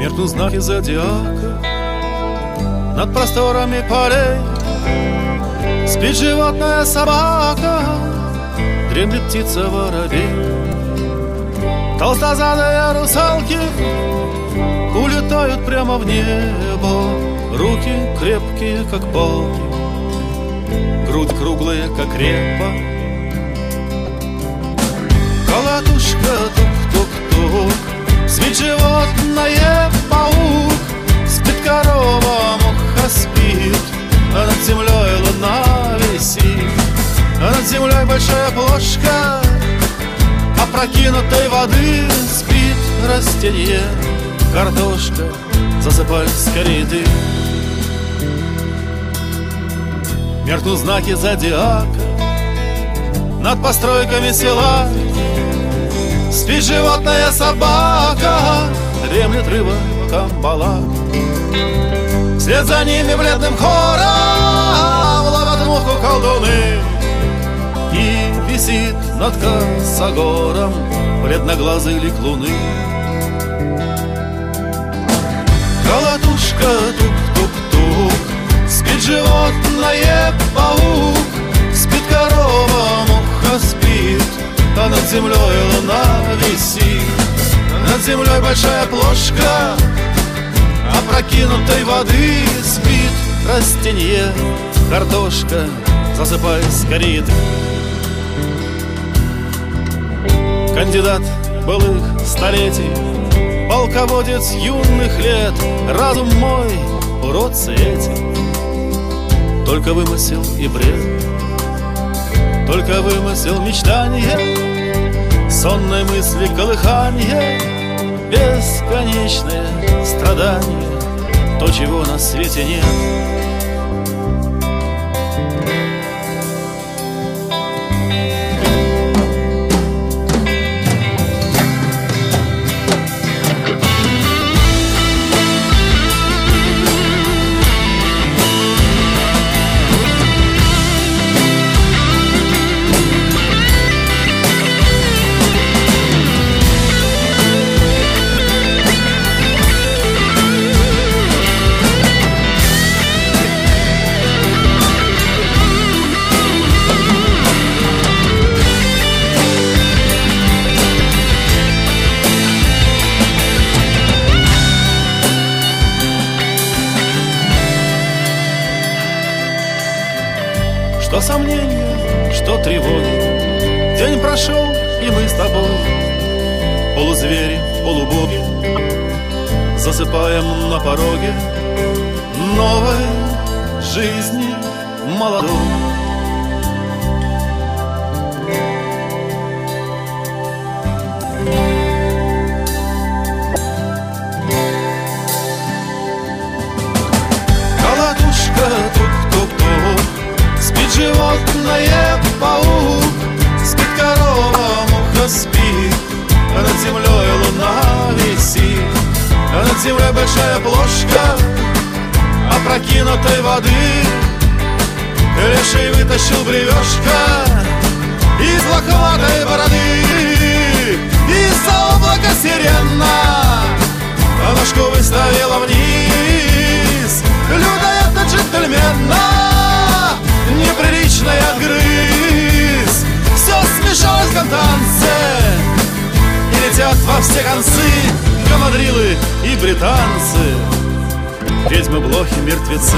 Меркнут знаки зодиака над просторами полей. Спит животная собака, дремлет птица воробей. Толстозадые русалки улетают прямо в небо. Руки крепкие, как палки, грудь круглая, как репа. Колотушка тук-тук-тук, спит животное паук, спит корова, муха спит, а над землей луна висит, а над землей большая плошка опрокинутой воды. Спит растение, картошка, засыпай скорее ты. Меркнут знаки зодиака над постройками села. Спит животная собака, дремлет рыба камбала. Вслед за ними бледным хором ловят муху колдуны. И висит над косогором бледноглазый лик луны. Колотушка тук-тук-тук, спит животное паук, спит корова, муха спит, а над землей луна висит. Над землей большая плошка опрокинутой воды. Спит растение, картошка, засыпай скорее ты. Кандидат былых столетий, полководец юных лет, разум мой уродцы эти, только вымысел и бред, только вымысел мечтания, сонной мысли колыхание, бесконечное страдание, то, чего на свете нет. Что сомнения, что тревоги, день прошел, и мы с тобой, полузвери, полубоги, засыпаем на пороге новой жизни молодой. Колотушка тук-тук-тук, спит животное паук, спит корова, муха спит, а над землей луна висит, а над землей большая плошка опрокинутой воды. Леший вытащил бревешко из лохматой бороды. Из-за облака сирена а ножку выставила вниз. Людоедно джентльмена неприличный отгрыз. Все смешалось в танце, и летят во все концы гамадрилы и британцы, ведьмы, блохи, мертвецы.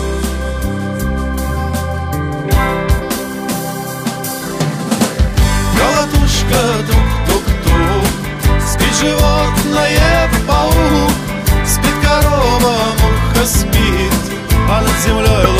Колотушка тук-тук-тук, спит животное паук, спит корова, муха спит, а над землей